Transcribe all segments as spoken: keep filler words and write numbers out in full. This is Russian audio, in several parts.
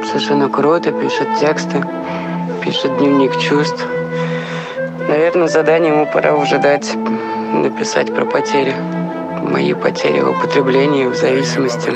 совершенно круто, пишет тексты, пишет дневник чувств. Наверное, задание ему пора уже дать, написать про потери. Мои потери в употреблении, в зависимости.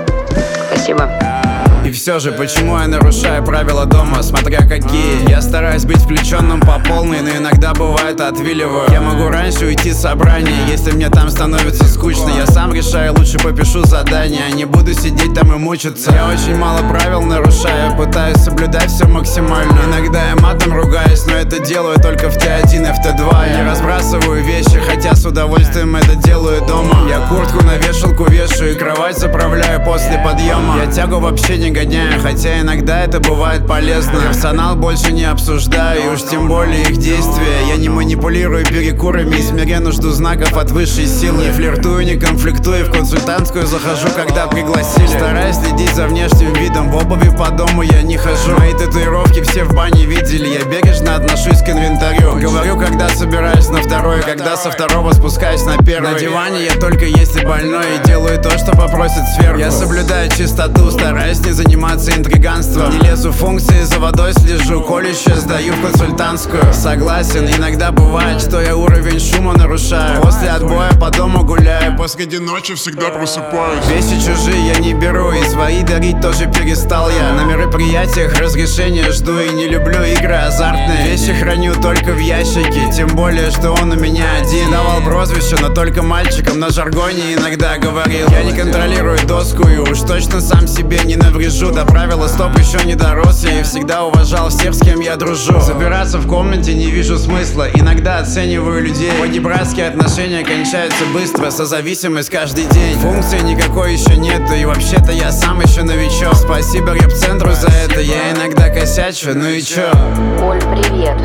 Спасибо. И все же, почему я нарушаю правила дома, смотря какие? Я стараюсь быть включенным по полной, но иногда бывает отвиливаю. Я могу раньше уйти с собрания, если мне там становится скучно. Я сам решаю, лучше попишу задание, а не буду сидеть там и мучиться. Я очень мало правил нарушаю, пытаюсь соблюдать все максимально. Иногда я матом ругаюсь, но это делаю только в Т один и в Т два. Я не разбрасываю вещи, хотя с удовольствием это делаю дома. Я куртку на вешалку вешаю и кровать заправляю после подъема. Я тягу вообще не гоняю, хотя иногда это бывает полезно. Персонал больше не обсуждаю, и уж тем более их действия. Я не манипулирую перекурами и смиренно жду знаков от высшей силы. Не флиртую, не конфликтую, в консультантскую захожу, когда пригласили. Стараюсь следить за внешним видом, в обуви по дому я не хожу. Мои татуировки все в бане видели, я бережно отношусь к инвентарю. Говорю, когда собираюсь на второй, когда со второго спускаюсь на первый. На диване я только если больной и делаю то, что попросит сверху. Я соблюдаю чистоту, стараюсь не заниматься интриганством. Не лезу в функции, за водой слежу, колющее сдаю в консультантскую. Согласен, иногда бывает, что я уровень шума нарушаю. После отбоя по дому гуляю, посреди ночи всегда просыпаюсь. Вещи чужие я не беру, и свои дарить тоже перестал я. На мероприятиях разрешения жду и не люблю игры азартные. Вещи храню только в ящике, тем более, что он у меня один. Давал прозвище, но только мальчикам на жаргоне иногда говорил. Я не контролирую доску и уж точно сам себе не наврежу. До правила стоп еще не дорос, я и всегда уважал всех, с кем я дружу. Собираться в комнате не вижу смысла, иногда оцениваю людей. Понебратские отношения кончаются быстро, созависимость каждый день. Функции никакой еще нету, и вообще-то я сам еще новичок. Спасибо рэп-центру за это, я иногда косячу, ну и чё? Оль, привет.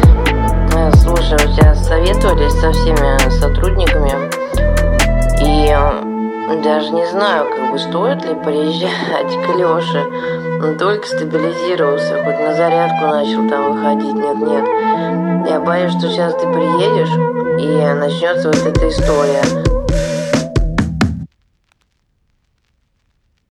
Слушай, у тебя советовались со всеми сотрудниками, и даже не знаю, как бы стоит ли приезжать к Лёше. Он только стабилизировался, хоть на зарядку начал там выходить, нет-нет. Я боюсь, что сейчас ты приедешь, и начнется вот эта история.